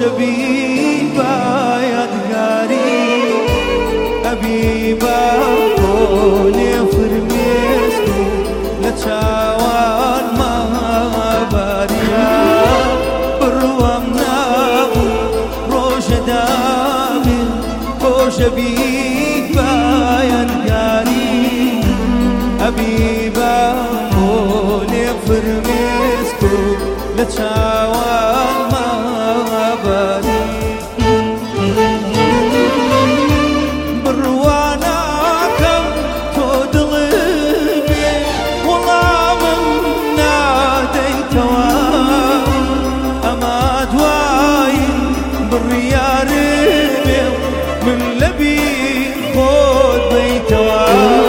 ڕۆژەبیبە یادگاری ئەبیبە بۆ لێفرمێسک و لە چاوانمە باریە بڕوەم نابوو ڕۆژەدابێ ڕۆژەبیبە یادگاری ئەبیبە بۆ لێفرمێسک و لە چاوانمە باری بڕواناکەم تۆ دڵبێ وەڵامم نادەیتەوە ئەما دوایی بڕیارێ من لەبیر خۆت بەیتەوە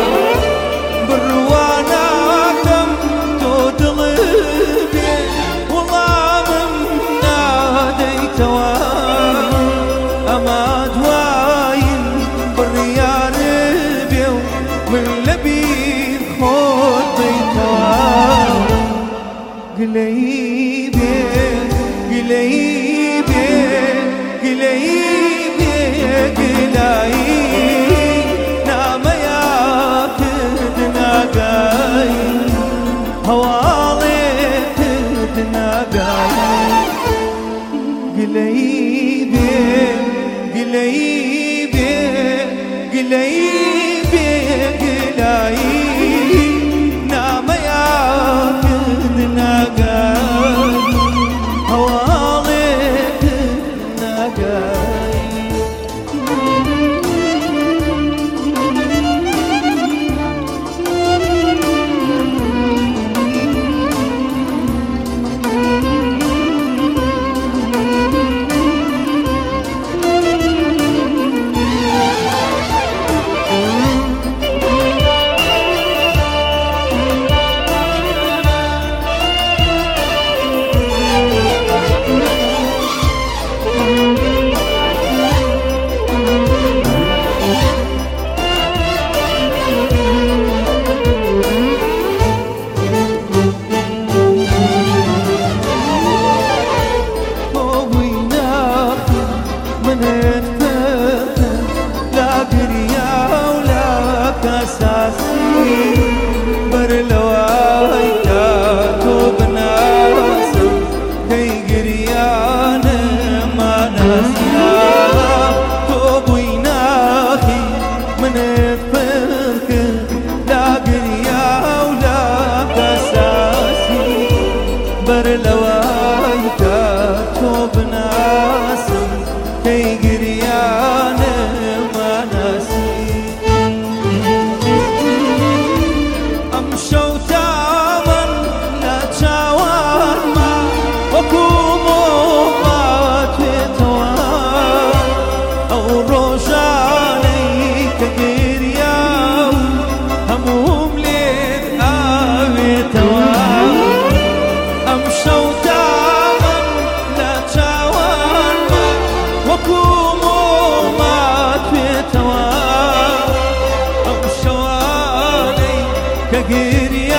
بڕواناکەم تۆ دڵبێ وەڵامم نادەیتەوە ئەما دوایی بڕیارێ بێ و من لەبیر خۆت بەیتەوە گلەیی بێ گلەیی بێ گلەیی بێ گلایی نامەیا کرد ناگایی هەواڵێ کرد ناگایی گلەیی بێ گلەیی بێ گلەیی بێ گلایی نامەیا کرد ناگایی هەواڵێ کرد ناگایی بەر لەوای تا تۆ بناسم کەی گریانەما ناسیا تۆ بووی ناخی منت پڕ کرد لا گریا و لا کەساسی بەر لەوای تا تۆ بناسم کەی گریانەما ناسی كجريان